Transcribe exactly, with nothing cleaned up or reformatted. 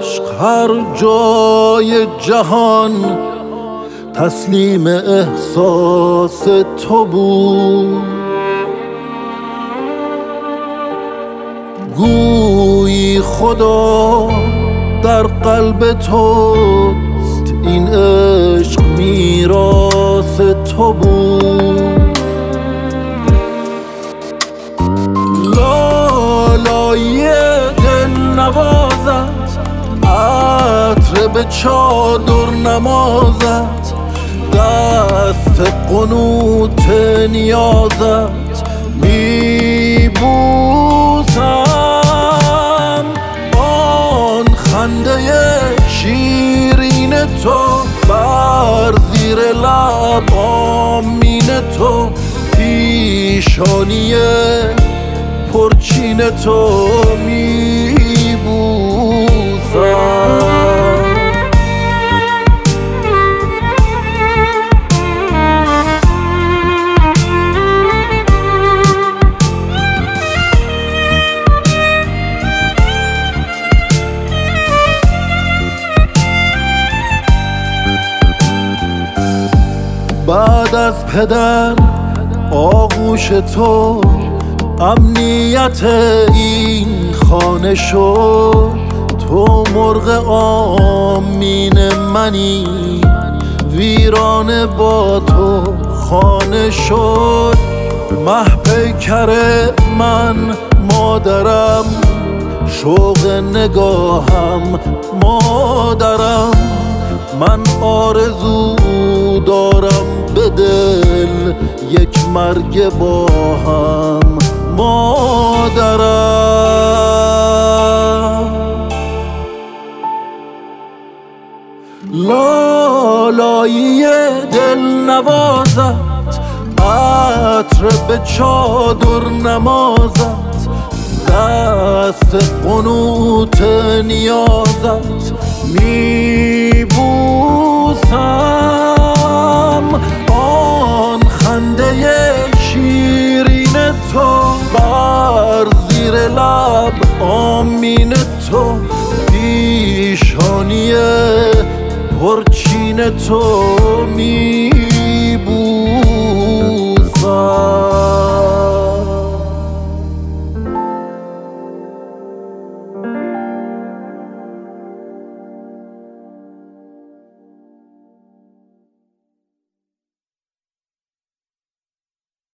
عشق هر جای جهان تسلیم احساس تو بود. گویی خدا در قلب توست، این عشق میراث تو بود. لالای دل نوازت، عطر به چادر نمازت، دست قنوت نیازت میبوسم. آن خنده شیرین تو بر زیر لب آمین تو، پیشانی پرچین تو میبوسم. بعد از پدر آغوش تو، امنیت این خانه شد. تو مرغ آمین منی، ویرانه با تو خانه شد. مه پیکر من مادرم، شوق نگاهم مادرم. من آرزو دارم به دل یک مرگ با هم مادرم. لالایی دل نوازت، عطر به چادر نمازت، دست قنوت نیازت میبوسم. آن خنده شیرین تو بر زیر لب آمین تو، پیشانی پرچین تو می